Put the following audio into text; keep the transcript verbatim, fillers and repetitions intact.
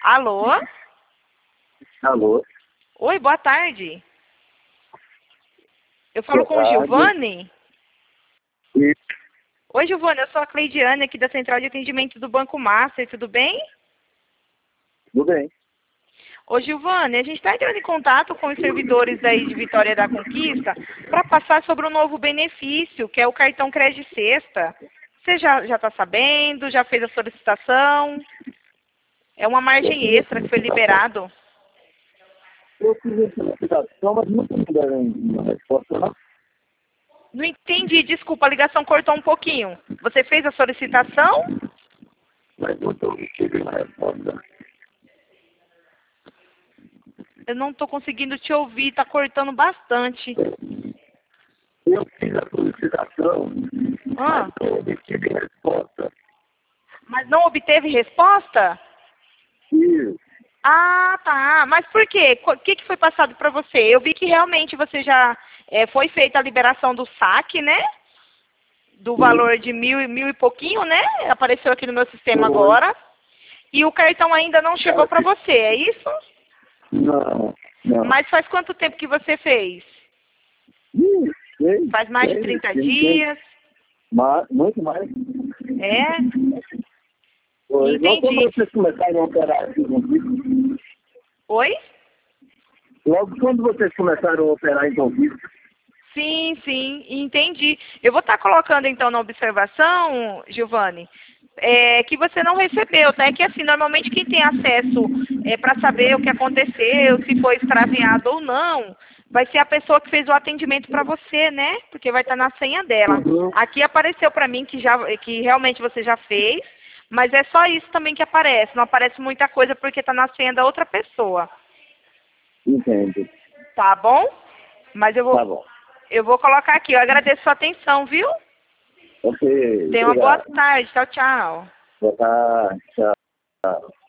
Alô? Alô? Oi, boa tarde. Eu falo Boa com o tarde. Giovanni? E, Oi, Giovanni, eu sou a Cleidiane aqui da Central de Atendimento do Banco Master, tudo bem? tudo bem. Ô, Giovanni, a gente está entrando em contato com os servidores aí de Vitória da Conquista para passar sobre um novo benefício, que é o cartão Crédito Sexta. Você já já está sabendo? Já fez a solicitação? É uma margem extra que foi liberado. Eu fiz a solicitação, mas não me deram uma resposta, não. Não entendi, desculpa, a ligação cortou um pouquinho. Você fez a solicitação? Mas não estou recebendo a resposta. Eu não estou conseguindo te ouvir, está cortando bastante. Eu fiz a solicitação, Ah, mas não recebi resposta. mas não obteve resposta? E Ah, tá. Mas por quê? O que, que foi passado para você? Eu vi que realmente você já é, foi feita a liberação do saque, né? Do valor de mil, e- mil e pouquinho, né? Apareceu aqui no meu sistema foi. agora. E o cartão ainda não chegou para você, é isso? Não, não. Mas faz quanto tempo que você fez? Ih, sei, Faz mais de sei, trinta sei, sei. dias? Mas, muito mais. É? Foi. Logo quando Entendi. vocês começaram a operar aqui em Conquista, Oi? logo quando vocês começaram a operar em Conquista, Sim, sim, entendi. Eu vou estar colocando então na observação, Giovanni, é, que você não recebeu, tá? É que assim, normalmente quem tem acesso é, para saber o que aconteceu, se foi extraviado ou não, vai ser a pessoa que fez o atendimento para você, né? Porque vai estar na senha dela. uhum, Aqui apareceu para mim que, já, que realmente você já fez, mas é só isso também que aparece. Não aparece muita coisa porque está na senha da outra pessoa. entendo. Tá bom? Mas eu vou, Tá bom. eu vou colocar aqui. Eu agradeço sua atenção, viu? Ok, Tenha uma boa obrigado. tarde. Tchau, tchau. Boa tarde, tchau.